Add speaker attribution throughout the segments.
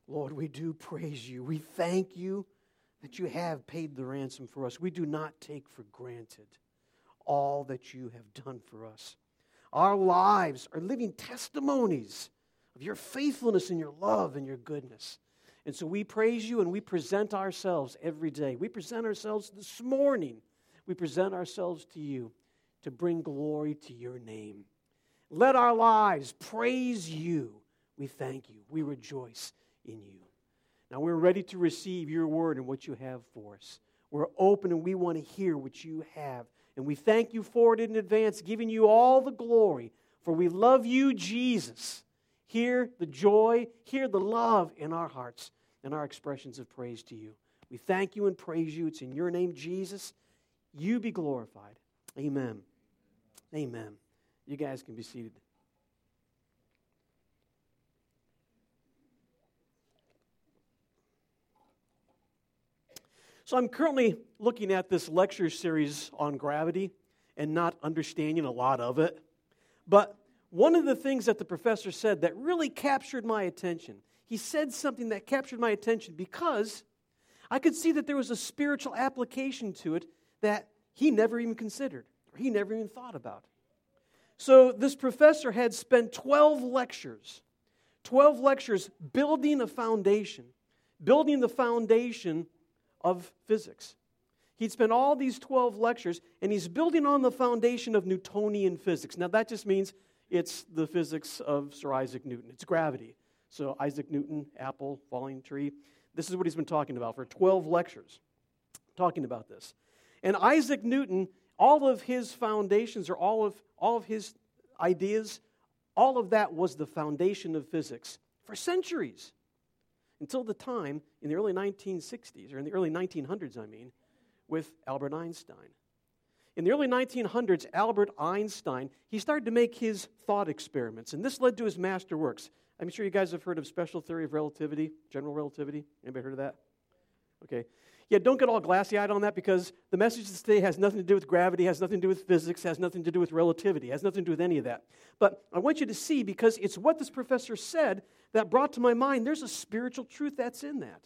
Speaker 1: Lord, we do praise you. We thank you that you have paid the ransom for us. We do not take for granted all that you have done for us. Our lives are living testimonies of your faithfulness and your love and your goodness. And so we praise you and we present ourselves every day. We present ourselves this morning. We present ourselves to you to bring glory to your name. Let our lives praise you. We thank you. We rejoice in you. Now we're ready to receive your word and what you have for us. We're open and we want to hear what you have. And we thank you for it in advance, giving you all the glory. For we love you, Jesus. Hear the joy, hear the love in our hearts and our expressions of praise to you. We thank you and praise you. It's in your name, Jesus. You be glorified. Amen. Amen. You guys can be seated. So I'm currently looking at this lecture series on gravity and not understanding a lot of it. But one of the things that the professor said that really captured my attention, he said something that captured my attention because I could see that there was a spiritual application to it that he never even considered, or he never even thought about. So this professor had spent 12 lectures building a foundation, building the foundation of physics. He'd spent all these 12 lectures, and he's building on the foundation of Newtonian physics. Now, that just means it's the physics of Sir Isaac Newton. It's gravity. So Isaac Newton, apple, falling tree. This is what he's been talking about for 12 lectures, talking about this. And Isaac Newton, all of his foundations, or all of his ideas, all of that was the foundation of physics for centuries. Until the time in the early 1960s, or in the early 1900s, with Albert Einstein. In the early 1900s, Albert Einstein, he started to make his thought experiments, and this led to his master works. I'm sure you guys have heard of special theory of relativity, general relativity. Anybody heard of that? Okay. Yeah, don't get all glassy-eyed on that because the message today has nothing to do with gravity, has nothing to do with physics, has nothing to do with relativity, has nothing to do with any of that. But I want you to see, because it's what this professor said that brought to my mind, there's a spiritual truth that's in that.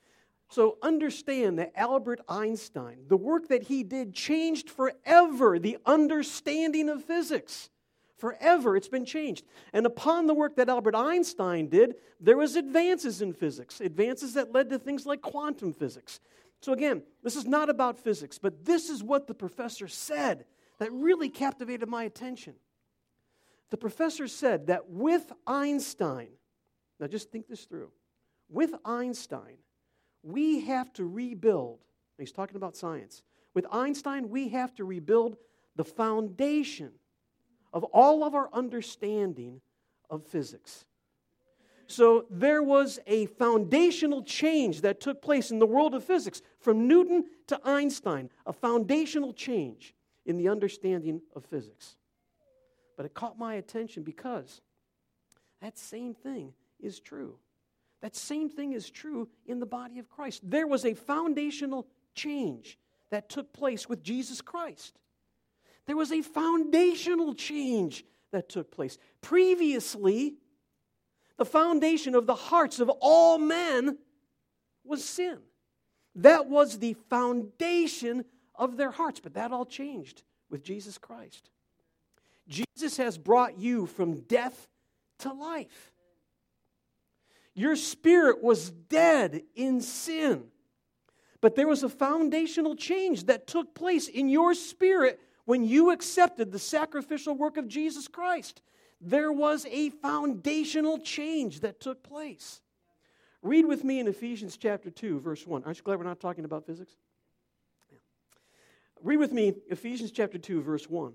Speaker 1: So understand that Albert Einstein, the work that he did changed forever the understanding of physics. Forever, it's been changed. And upon the work that Albert Einstein did, there was advances in physics, advances that led to things like quantum physics. So again, this is not about physics, but this is what the professor said that really captivated my attention. The professor said that with Einstein, now just think this through, with Einstein, we have to rebuild, he's talking about science, with Einstein, we have to rebuild the foundation of all of our understanding of physics. So there was a foundational change that took place in the world of physics from Newton to Einstein, a foundational change in the understanding of physics. But it caught my attention because that same thing is true. That same thing is true in the body of Christ. There was a foundational change that took place with Jesus Christ. There was a foundational change that took place. Previously, the foundation of the hearts of all men was sin. That was the foundation of their hearts, but that all changed with Jesus Christ. Jesus has brought you from death to life. Your spirit was dead in sin, but there was a foundational change that took place in your spirit when you accepted the sacrificial work of Jesus Christ. There was a foundational change that took place. Read with me in Ephesians chapter 2, verse 1. Aren't you glad we're not talking about physics? Yeah. Read with me Ephesians chapter 2, verse 1.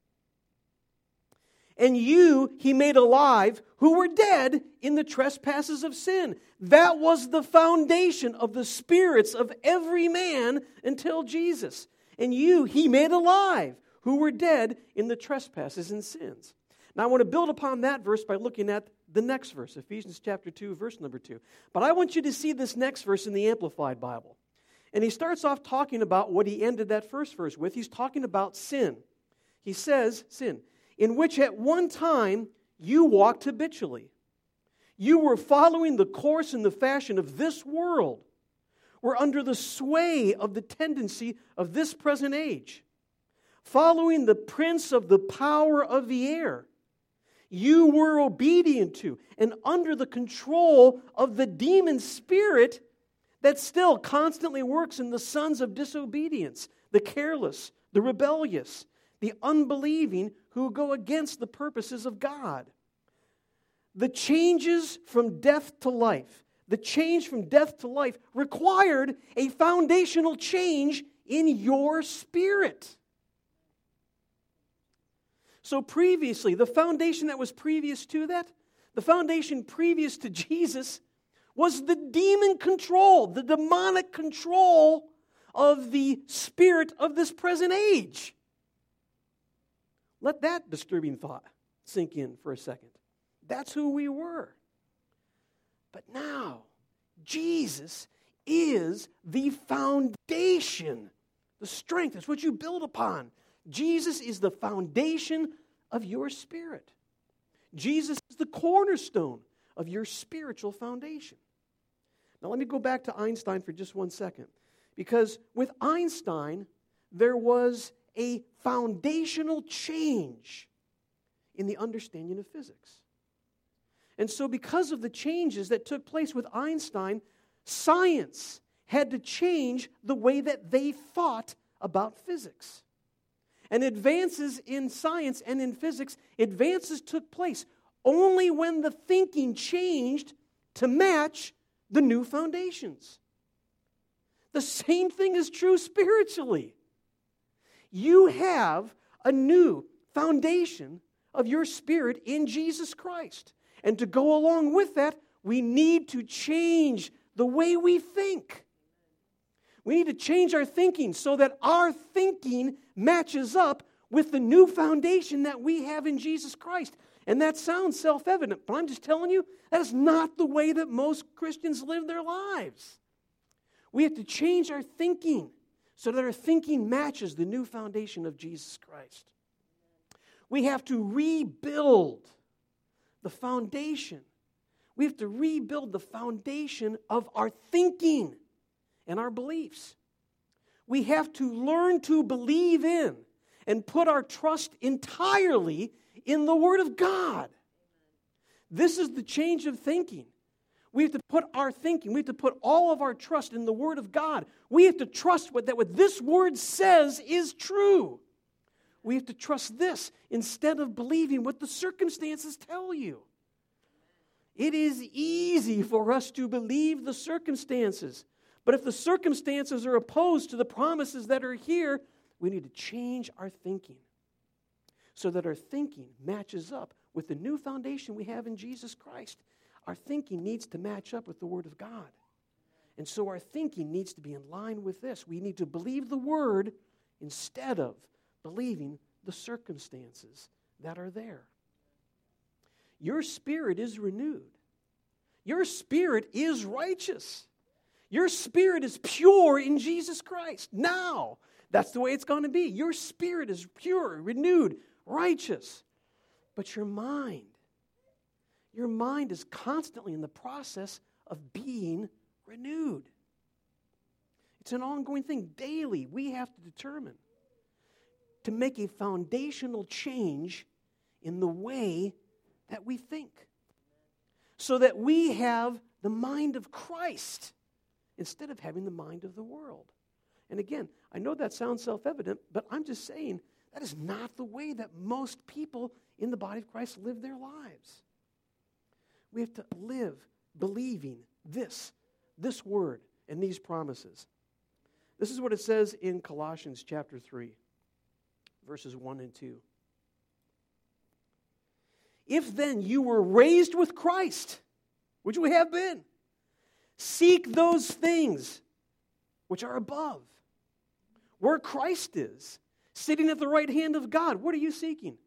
Speaker 1: And you he made alive who were dead in the trespasses of sin. That was the foundation of the spirits of every man until Jesus. And you he made alive who were dead in the trespasses and sins. Now I want to build upon that verse by looking at the next verse, Ephesians chapter 2, verse number 2. But I want you to see this next verse in the Amplified Bible. And he starts off talking about what he ended that first verse with. He's talking about sin. He says, sin, in which at one time you walked habitually. You were following the course and the fashion of this world. Were under the sway of the tendency of this present age. Following the prince of the power of the air. You were obedient to and under the control of the demon spirit that still constantly works in the sons of disobedience, the careless, the rebellious, the unbelieving who go against the purposes of God. The changes from death to life, the change from death to life required a foundational change in your spirit. So previously, the foundation that was previous to that, the foundation previous to Jesus, was the demon control, the demonic control of the spirit of this present age. Let that disturbing thought sink in for a second. That's who we were. But now, Jesus is the foundation, the strength. That's what you build upon. Jesus is the foundation of your spirit. Jesus is the cornerstone of your spiritual foundation. Now let me go back to Einstein for just 1 second. Because with Einstein, there was a foundational change in the understanding of physics. And so because of the changes that took place with Einstein, science had to change the way that they thought about physics. And advances in science and in physics, advances took place only when the thinking changed to match the new foundations. The same thing is true spiritually. You have a new foundation of your spirit in Jesus Christ. And to go along with that, we need to change the way we think. We need to change our thinking so that our thinking matches up with the new foundation that we have in Jesus Christ. And that sounds self-evident, but I'm just telling you, that is not the way that most Christians live their lives. We have to change our thinking so that our thinking matches the new foundation of Jesus Christ. We have to rebuild the foundation. We have to rebuild the foundation of our thinking and our beliefs. We have to learn to believe in and put our trust entirely in the Word of God. This is the change of thinking. We have to put our thinking, we have to put all of our trust in the Word of God. We have to trust that what this Word says is true. We have to trust this instead of believing what the circumstances tell you. It is easy for us to believe the circumstances. But if the circumstances are opposed to the promises that are here, we need to change our thinking so that our thinking matches up with the new foundation we have in Jesus Christ. Our thinking needs to match up with the Word of God. And so our thinking needs to be in line with this. We need to believe the Word instead of believing the circumstances that are there. Your spirit is renewed. Your spirit is righteous. Your spirit is pure in Jesus Christ. Now, that's the way it's going to be. Your spirit is pure, renewed, righteous. But your mind is constantly in the process of being renewed. It's an ongoing thing. Daily, we have to determine to make a foundational change in the way that we think so that we have the mind of Christ instead of having the mind of the world. And again, I know that sounds self-evident, but I'm just saying that is not the way that most people in the body of Christ live their lives. We have to live believing this word and these promises. This is what it says in Colossians chapter 3, verses 1 and 2. If then you were raised with Christ, which we have been, seek those things which are above, where Christ is, sitting at the right hand of God. What are you seeking?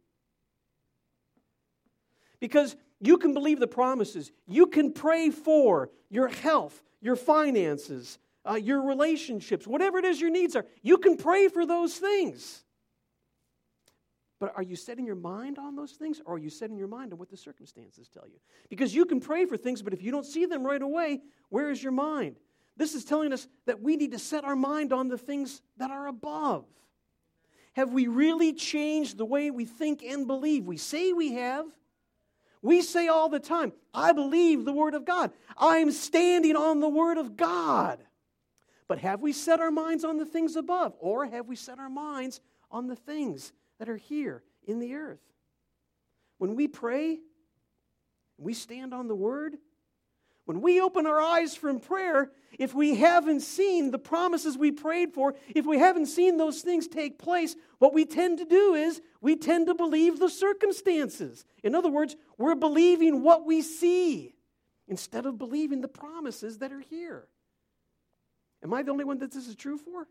Speaker 1: Because you can believe the promises. You can pray for your health, your finances, your relationships, whatever it is your needs are. You can pray for those things. But are you setting your mind on those things, or are you setting your mind on what the circumstances tell you? Because you can pray for things, but if you don't see them right away, where is your mind? This is telling us that we need to set our mind on the things that are above. Have we really changed the way we think and believe? We say we have. We say all the time, I believe the Word of God. I am standing on the Word of God. But have we set our minds on the things above? Or have we set our minds on the things that are here in the earth? When we pray, we stand on the Word. When we open our eyes from prayer, if we haven't seen the promises we prayed for, if we haven't seen those things take place, what we tend to do is we tend to believe the circumstances. In other words, we're believing what we see instead of believing the promises that are here. Am I the only one that this is true for?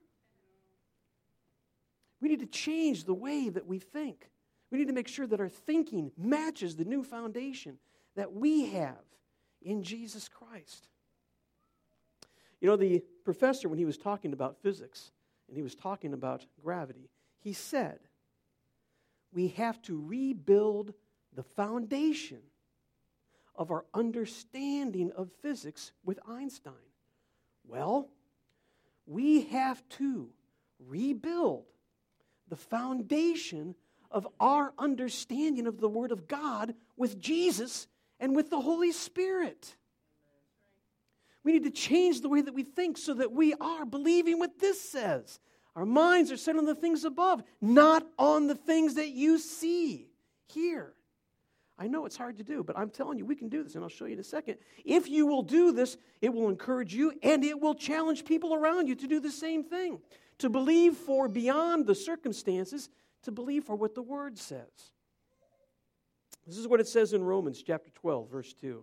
Speaker 1: We need to change the way that we think. We need to make sure that our thinking matches the new foundation that we have in Jesus Christ. You know, the professor, when he was talking about physics and he was talking about gravity, he said, we have to rebuild the foundation of our understanding of physics with Einstein. Well, we have to rebuild the foundation of our understanding of the Word of God with Jesus and with the Holy Spirit. We need to change the way that we think so that we are believing what this says. Our minds are set on the things above, not on the things that you see here. I know it's hard to do, but I'm telling you, we can do this, and I'll show you in a second. If you will do this, it will encourage you, and it will challenge people around you to do the same thing, to believe for beyond the circumstances, to believe for what the Word says. This is what it says in Romans chapter 12, verse 2.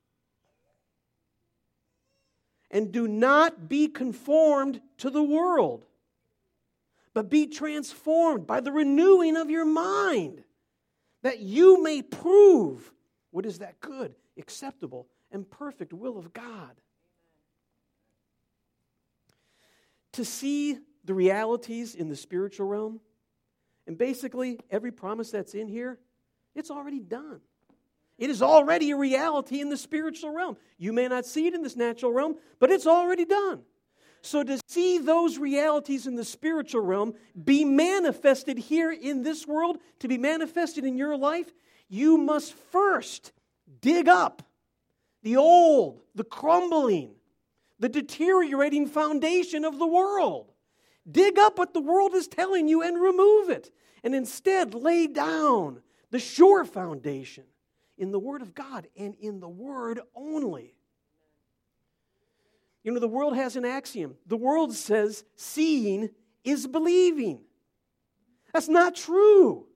Speaker 1: And do not be conformed to the world, but be transformed by the renewing of your mind, that you may prove what is that good, acceptable, and perfect will of God. To see the realities in the spiritual realm, and basically every promise that's in here, it's already done. It is already a reality in the spiritual realm. You may not see it in this natural realm, but it's already done. So to see those realities in the spiritual realm be manifested here in this world, to be manifested in your life, you must first dig up the old, the crumbling, the deteriorating foundation of the world. Dig up what the world is telling you and remove it. And instead lay down the sure foundation in the Word of God and in the Word only. You know, the world has an axiom. The world says seeing is believing. That's not true.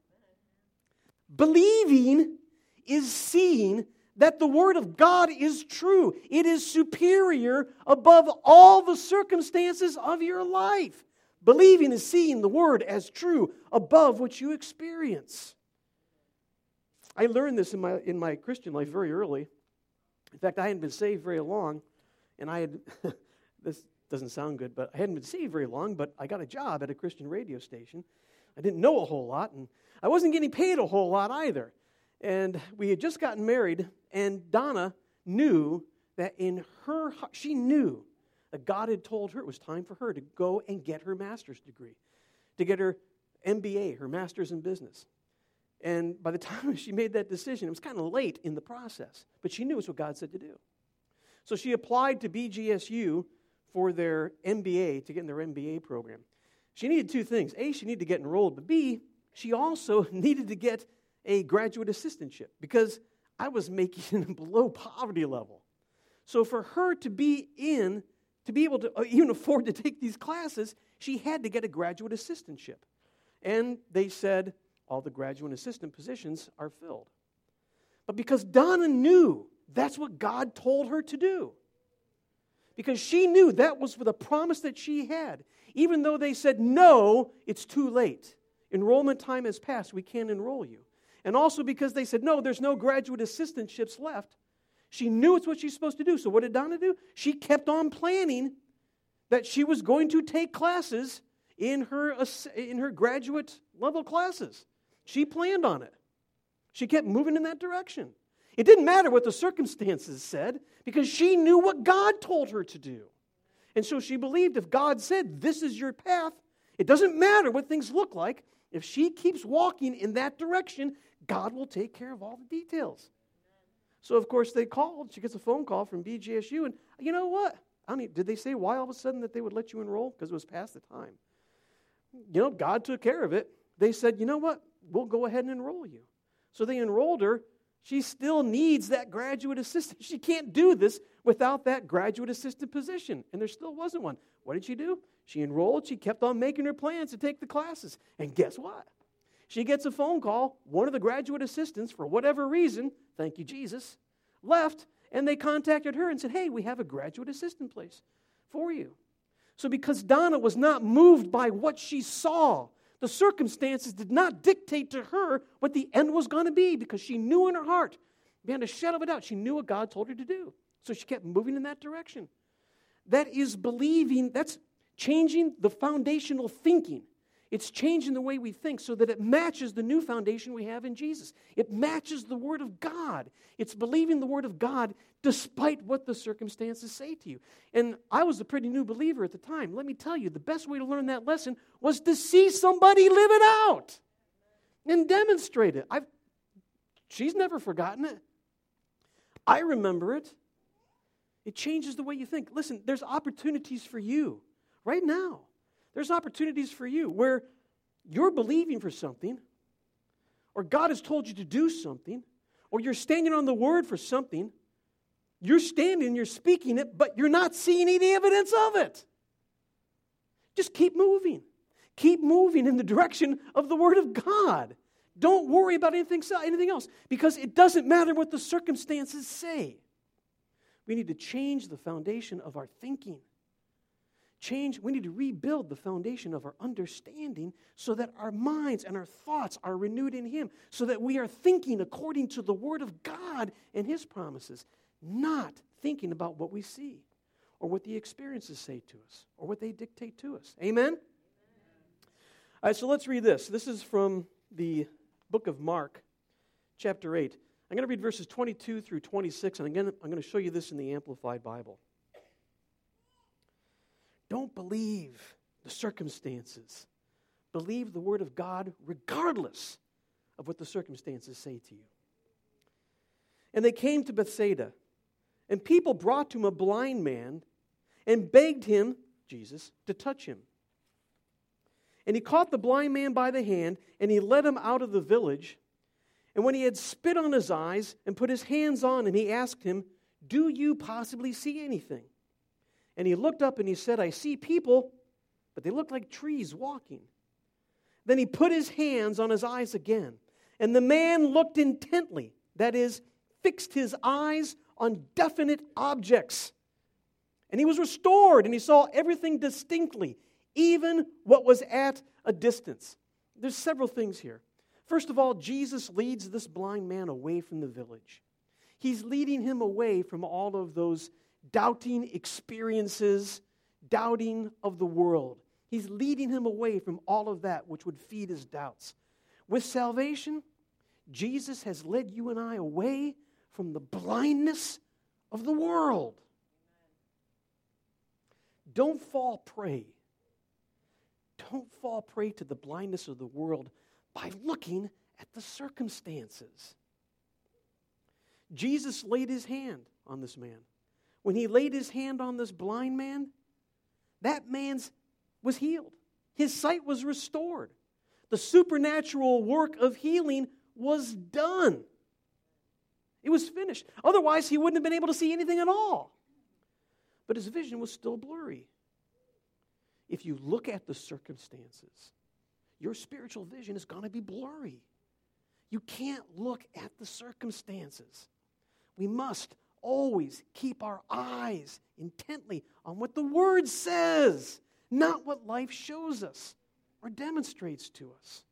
Speaker 1: Believing is seeing that the Word of God is true. It is superior above all the circumstances of your life. Believing is seeing the Word as true above what you experience. I learned this in my Christian life very early. In fact, I hadn't been saved very long, and I had, this doesn't sound good, but I hadn't been saved very long, but I got a job at a Christian radio station. I didn't know a whole lot, and I wasn't getting paid a whole lot either. And we had just gotten married, and Donna knew that in her heart, she knew that God had told her it was time for her to go and get her master's degree, to get her MBA, her master's in business. And by the time she made that decision, it was kind of late in the process, but she knew it's what God said to do. So she applied to BGSU for their MBA, to get in their MBA program. She needed two things. A, she needed to get enrolled, but B, she also needed to get a graduate assistantship because I was making below poverty level. So for her to be able to even afford to take these classes, she had to get a graduate assistantship. And they said, all the graduate assistant positions are filled. But because Donna knew that's what God told her to do, because she knew that was for the promise that she had, even though they said, no, it's too late. Enrollment time has passed. We can't enroll you. And also because they said, no, there's no graduate assistantships left. She knew it's what she's supposed to do. So what did Donna do? She kept on planning that she was going to take classes in her graduate level classes. She planned on it. She kept moving in that direction. It didn't matter what the circumstances said because she knew what God told her to do. And so she believed if God said, this is your path, it doesn't matter what things look like. If she keeps walking in that direction, God will take care of all the details. So, of course, they called. She gets a phone call from BJSU, and you know what? Did they say why all of a sudden that they would let you enroll? Because it was past the time. God took care of it. They said, you know what? We'll go ahead and enroll you. So they enrolled her. She still needs that graduate assistant. She can't do this without that graduate assistant position. And there still wasn't one. What did she do? She enrolled. She kept on making her plans to take the classes. And guess what? She gets a phone call. One of the graduate assistants, for whatever reason, thank you, Jesus, left. And they contacted her and said, hey, we have a graduate assistant place for you. So because Donna was not moved by what she saw, the circumstances did not dictate to her what the end was going to be because she knew in her heart, beyond a shadow of a doubt, she knew what God told her to do. So she kept moving in that direction. That is believing, that's changing the foundational thinking. It's changing the way we think so that it matches the new foundation we have in Jesus. It matches the Word of God. It's believing the Word of God despite what the circumstances say to you. And I was a pretty new believer at the time. Let me tell you, the best way to learn that lesson was to see somebody live it out and demonstrate it. She's never forgotten it. I remember it. It changes the way you think. Listen, there's opportunities for you right now. There's opportunities for you where you're believing for something, or God has told you to do something, or you're standing on the Word for something. You're standing, you're speaking it, but you're not seeing any evidence of it. Just keep moving. Keep moving in the direction of the Word of God. Don't worry about anything else, because it doesn't matter what the circumstances say. We need to change the foundation of our thinking. We need to rebuild the foundation of our understanding so that our minds and our thoughts are renewed in Him, so that we are thinking according to the Word of God and His promises, not thinking about what we see or what the experiences say to us or what they dictate to us. Amen? All right, so let's read this. This is from the book of Mark, chapter 8. I'm going to read verses 22 through 26, and again, I'm going to show you this in the Amplified Bible. Don't believe the circumstances. Believe the Word of God regardless of what the circumstances say to you. And they came to Bethsaida, and people brought to him a blind man and begged him, Jesus, to touch him. And he caught the blind man by the hand, and he led him out of the village. And when he had spit on his eyes and put his hands on him, he asked him, do you possibly see anything? And he looked up and he said, I see people, but they look like trees walking. Then he put his hands on his eyes again. And the man looked intently, that is, fixed his eyes on definite objects. And he was restored, and he saw everything distinctly, even what was at a distance. There's several things here. First of all, Jesus leads this blind man away from the village. He's leading him away from all of those doubting experiences, doubting of the world. He's leading him away from all of that which would feed his doubts. With salvation, Jesus has led you and I away from the blindness of the world. Don't fall prey. Don't fall prey to the blindness of the world by looking at the circumstances. Jesus laid his hand on this man. When he laid his hand on this blind man, that man was healed. His sight was restored. The supernatural work of healing was done. It was finished. Otherwise, he wouldn't have been able to see anything at all. But his vision was still blurry. If you look at the circumstances, your spiritual vision is going to be blurry. You can't look at the circumstances. We must always keep our eyes intently on what the Word says, not what life shows us or demonstrates to us.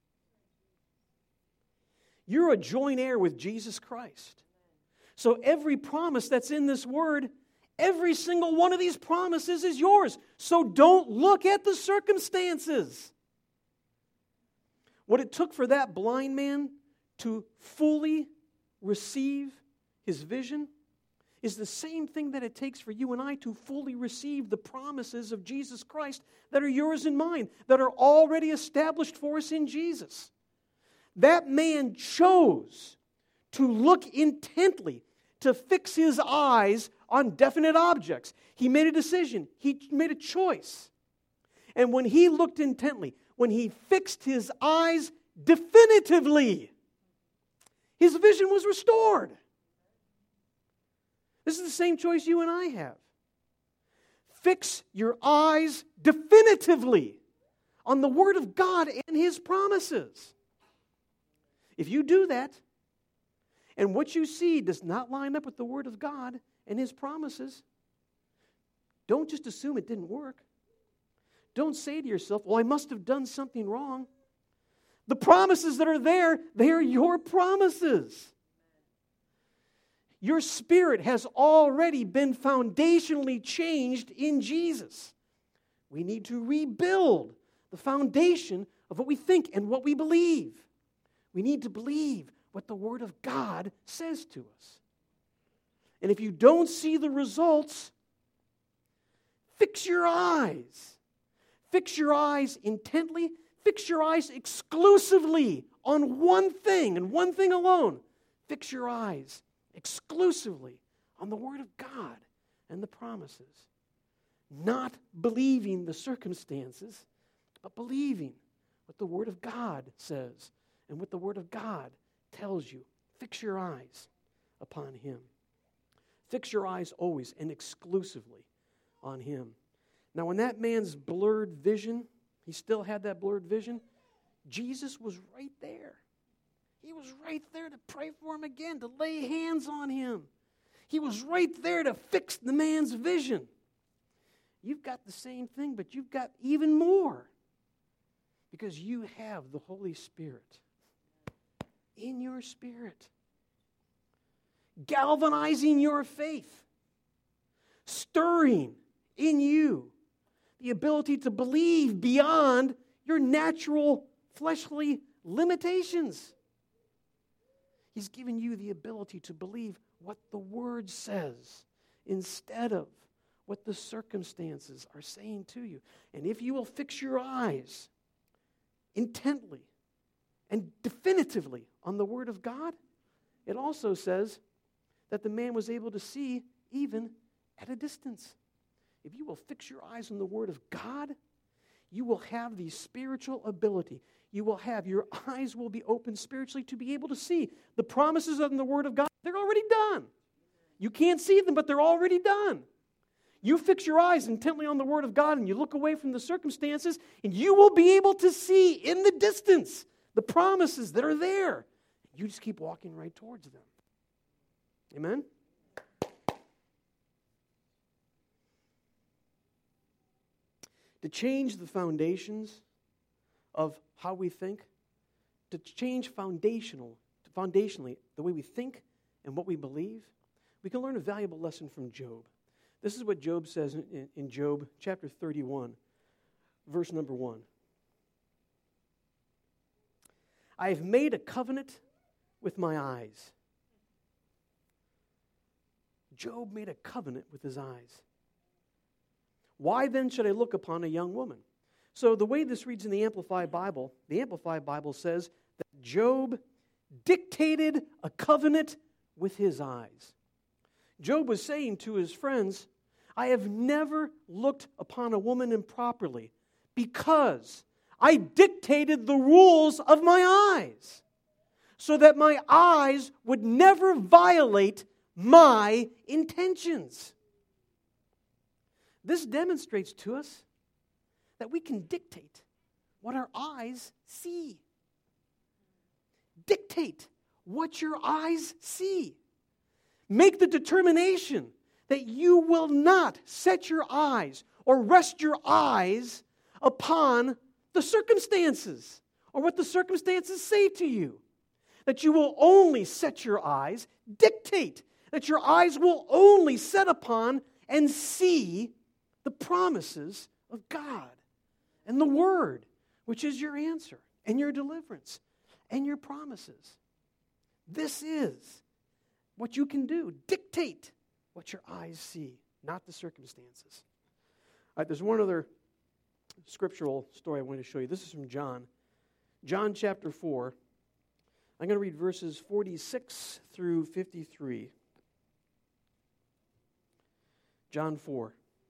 Speaker 1: You're a joint heir with Jesus Christ. So every promise that's in this Word, every single one of these promises is yours. So don't look at the circumstances. What it took for that blind man to fully receive his vision is the same thing that it takes for you and I to fully receive the promises of Jesus Christ that are yours and mine, that are already established for us in Jesus. That man chose to look intently, to fix his eyes on definite objects. He made a decision. He made a choice. And when he looked intently, when he fixed his eyes definitively, his vision was restored. This is the same choice you and I have. Fix your eyes definitively on the Word of God and His promises. If you do that, and what you see does not line up with the Word of God and His promises, don't just assume it didn't work. Don't say to yourself, well, I must have done something wrong. The promises that are there, they are your promises. Your spirit has already been foundationally changed in Jesus. We need to rebuild the foundation of what we think and what we believe. We need to believe what the Word of God says to us. And if you don't see the results, fix your eyes. Fix your eyes intently. Fix your eyes exclusively on one thing and one thing alone. Fix your eyes exclusively on the Word of God and the promises. Not believing the circumstances, but believing what the Word of God says and what the Word of God tells you. Fix your eyes upon Him. Fix your eyes always and exclusively on Him. Now, when that man's blurred vision, he still had that blurred vision, Jesus was right there. He was right there to pray for him again, to lay hands on him. He was right there to fix the man's vision. You've got the same thing, but you've got even more. Because you have the Holy Spirit in your spirit, galvanizing your faith, stirring in you the ability to believe beyond your natural fleshly limitations. He's given you the ability to believe what the Word says instead of what the circumstances are saying to you. And if you will fix your eyes intently and definitively on the Word of God, it also says that the man was able to see even at a distance. If you will fix your eyes on the Word of God, you will have the spiritual ability. Your eyes will be open spiritually to be able to see the promises of the Word of God. They're already done. You can't see them, but they're already done. You fix your eyes intently on the Word of God and you look away from the circumstances, and you will be able to see in the distance the promises that are there. You just keep walking right towards them. Amen? To change the foundations of how we think, to change foundationally the way we think and what we believe, we can learn a valuable lesson from Job. This is what Job says in Job chapter 31, verse number 1. I have made a covenant with my eyes. Job made a covenant with his eyes. Why then should I look upon a young woman? So the way this reads in the Amplified Bible says that Job dictated a covenant with his eyes. Job was saying to his friends, I have never looked upon a woman improperly because I dictated the rules of my eyes so that my eyes would never violate my intentions. This demonstrates to us that we can dictate what our eyes see. Dictate what your eyes see. Make the determination that you will not set your eyes or rest your eyes upon the circumstances or what the circumstances say to you. That you will only set your eyes, dictate that your eyes will only set upon and see the promises of God and the Word, which is your answer. and your deliverance and your promises. This is what you can do. Dictate what your eyes see, not the circumstances. All right, there's one other scriptural story I want to show you. This is from John. John chapter 4. I'm going to read verses 46 through 53. John 4.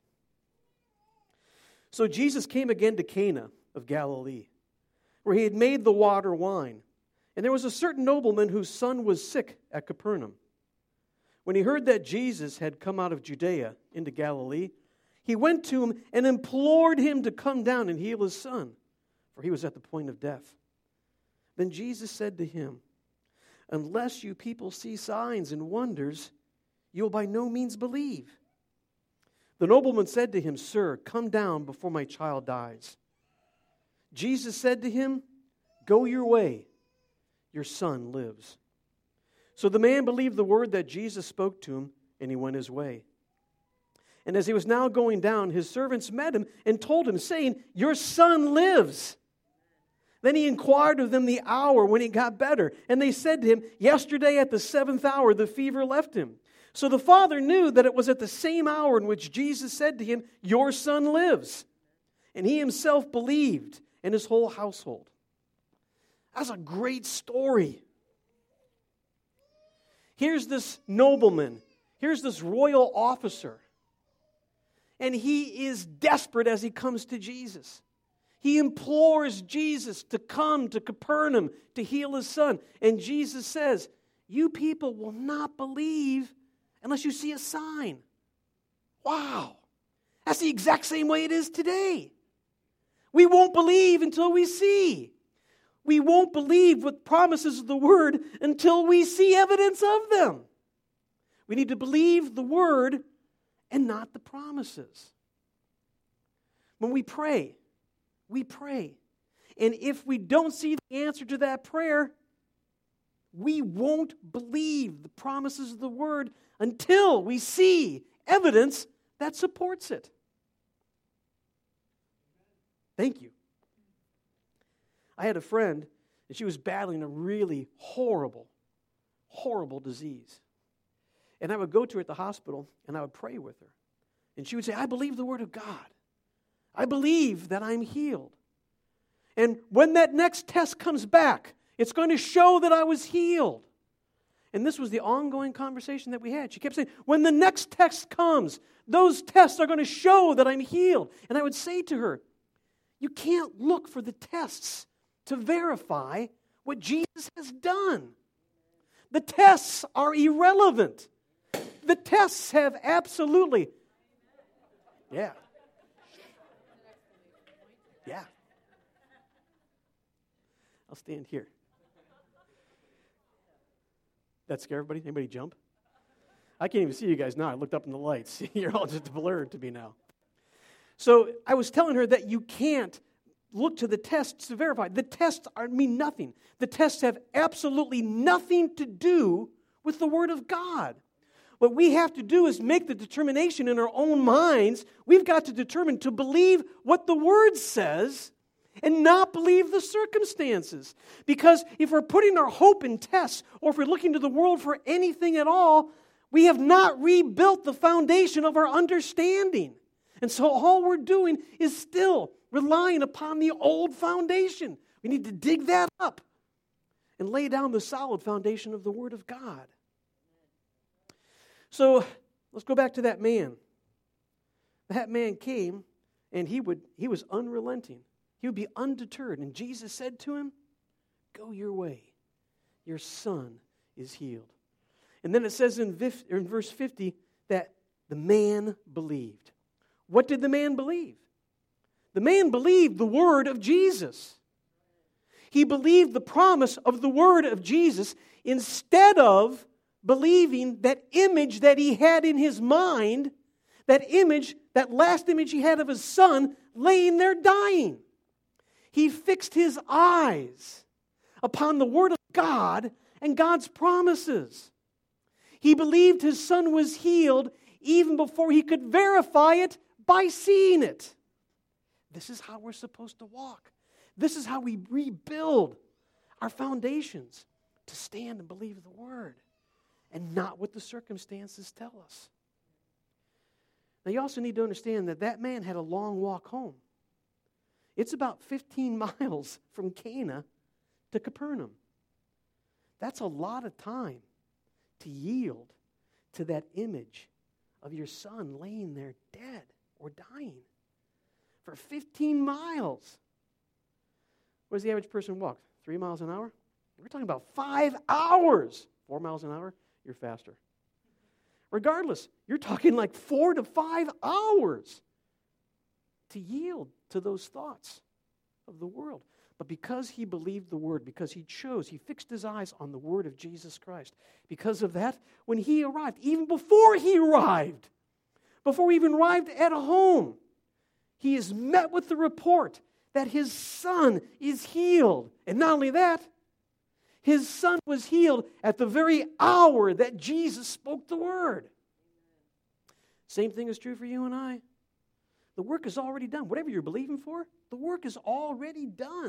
Speaker 1: So Jesus came again to Cana of Galilee, where he had made the water wine. And there was a certain nobleman whose son was sick at Capernaum. When he heard that Jesus had come out of Judea into Galilee, he went to him and implored him to come down and heal his son, for he was at the point of death. Then Jesus said to him, "Unless you people see signs and wonders, you will by no means believe." The nobleman said to him, "Sir, come down before my child dies." Jesus said to him, "Go your way, your son lives." So the man believed the word that Jesus spoke to him, and he went his way. And as he was now going down, his servants met him and told him, saying, "Your son lives." Then he inquired of them the hour when he got better. And they said to him, "Yesterday at the 7th hour the fever left him." So the father knew that it was at the same hour in which Jesus said to him, "Your son lives." And he himself believed, and his whole household. That's a great story. Here's this nobleman. Here's this royal officer. And he is desperate as he comes to Jesus. He implores Jesus to come to Capernaum to heal his son. And Jesus says, "You people will not believe unless you see a sign." Wow. That's the exact same way it is today. We won't believe until we see. We won't believe with promises of the Word until we see evidence of them. We need to believe the Word and not the promises. When we pray, we pray. And if we don't see the answer to that prayer, we won't believe the promises of the Word until we see evidence that supports it. Thank you. I had a friend, and she was battling a really horrible, horrible disease. And I would go to her at the hospital, and I would pray with her. And she would say, "I believe the Word of God. I believe that I'm healed. And when that next test comes back, it's going to show that I was healed." And this was the ongoing conversation that we had. She kept saying, "When the next test comes, those tests are going to show that I'm healed." And I would say to her, "You can't look for the tests to verify what Jesus has done. The tests are irrelevant. The tests have absolutely..." Yeah. Yeah. I'll stand here. That scare everybody? Anybody jump? I can't even see you guys now. I looked up in the lights. You're all just blurred to me now. So I was telling her that you can't look to the tests to verify. The tests mean nothing. The tests have absolutely nothing to do with the Word of God. What we have to do is make the determination in our own minds. We've got to determine to believe what the Word says and not believe the circumstances. Because if we're putting our hope in tests, or if we're looking to the world for anything at all, we have not rebuilt the foundation of our understanding. And so all we're doing is still relying upon the old foundation. We need to dig that up and lay down the solid foundation of the Word of God. So let's go back to that man. That man came, and he was unrelenting. He would be undeterred. And Jesus said to him, "Go your way. Your son is healed." And then it says in verse 50 that the man believed. What did the man believe? The man believed the word of Jesus. He believed the promise of the word of Jesus instead of believing that image that he had in his mind, that image, that last image he had of his son laying there dying. He fixed his eyes upon the Word of God and God's promises. He believed his son was healed even before he could verify it by seeing it. This is how we're supposed to walk. This is how we rebuild our foundations, to stand and believe the Word and not what the circumstances tell us. Now, you also need to understand that that man had a long walk home. It's about 15 miles from Cana to Capernaum. That's a lot of time to yield to that image of your son laying there dead or dying for 15 miles. What does the average person walk? 3 miles an hour? We're talking about 5 hours. 4 miles an hour, you're faster. Regardless, you're talking like 4 to 5 hours to yield to those thoughts of the world. But because he believed the Word, because he fixed his eyes on the Word of Jesus Christ, because of that, when he arrived, even before he even arrived at a home, he is met with the report that his son is healed. And not only that, his son was healed at the very hour that Jesus spoke the word. Same thing is true for you and I. The work is already done. Whatever you're believing for, the work is already done.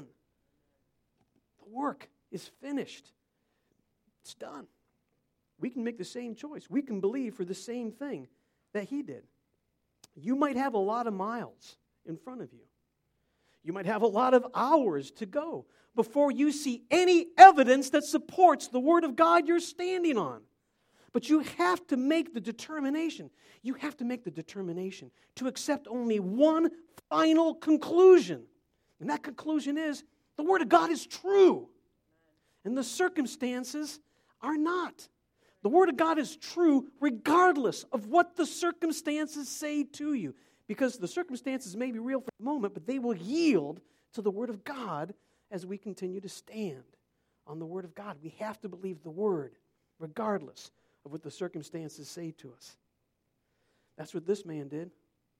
Speaker 1: The work is finished. It's done. We can make the same choice. We can believe for the same thing that he did. You might have a lot of miles in front of you. You might have a lot of hours to go before you see any evidence that supports the Word of God you're standing on. But you have to make the determination. You have to make the determination to accept only one final conclusion. And that conclusion is the Word of God is true. And the circumstances are not. The Word of God is true regardless of what the circumstances say to you. Because the circumstances may be real for the moment, but they will yield to the Word of God as we continue to stand on the Word of God. We have to believe the Word regardless of what the circumstances say to us. That's what this man did.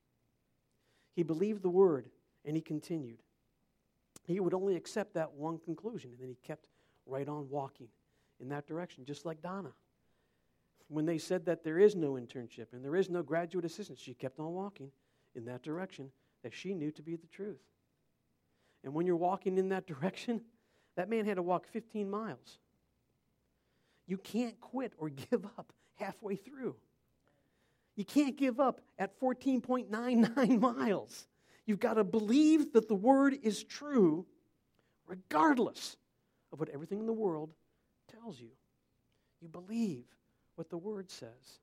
Speaker 1: He believed the Word and he continued. He would only accept that one conclusion, and then he kept right on walking in that direction, just like Donna. When they said that there is no internship and there is no graduate assistance, she kept on walking in that direction that she knew to be the truth. And when you're walking in that direction, that man had to walk 15 miles. You can't quit or give up halfway through. You can't give up at 14.99 miles. You've got to believe that the Word is true regardless of what everything in the world tells you. You believe what the Word says.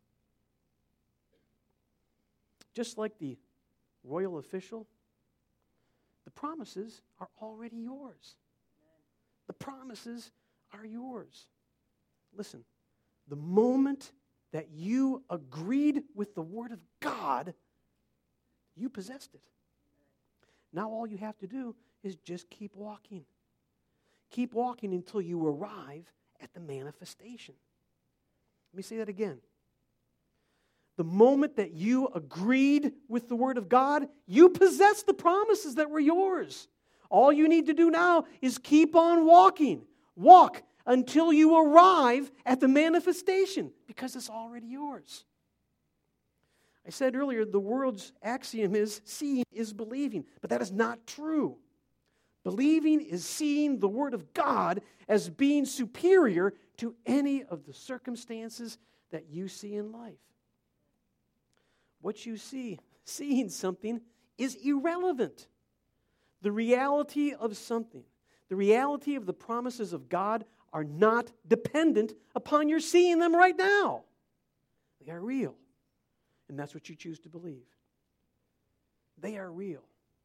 Speaker 1: Just like the royal official, the promises are already yours. The promises are yours. Listen, the moment that you agreed with the Word of God, you possessed it. Now all you have to do is just keep walking. Keep walking until you arrive at the manifestation. Let me say that again. The moment that you agreed with the Word of God, you possess the promises that were yours. All you need to do now is keep on walking. Walk until you arrive at the manifestation, because it's already yours. I said earlier, the world's axiom is seeing is believing, but that is not true. Believing is seeing the Word of God as being superior to any of the circumstances that you see in life. What you see, seeing something, is irrelevant. The reality of something, the reality of the promises of God are not dependent upon your seeing them right now. They are real. And that's what you choose to believe. They are real.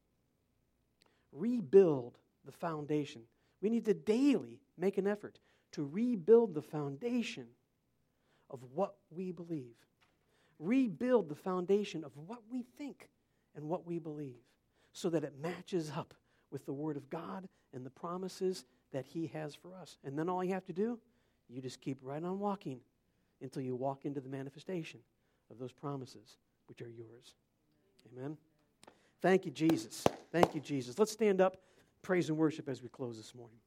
Speaker 1: Rebuild the foundation. We need to daily make an effort to rebuild the foundation of what we believe. Rebuild the foundation of what we think and what we believe, so that it matches up with the Word of God and the promises that He has for us. And then all you have to do, you just keep right on walking until you walk into the manifestation of those promises which are yours. Amen. Thank you, Jesus. Thank you, Jesus. Let's stand up, praise and worship as we close this morning.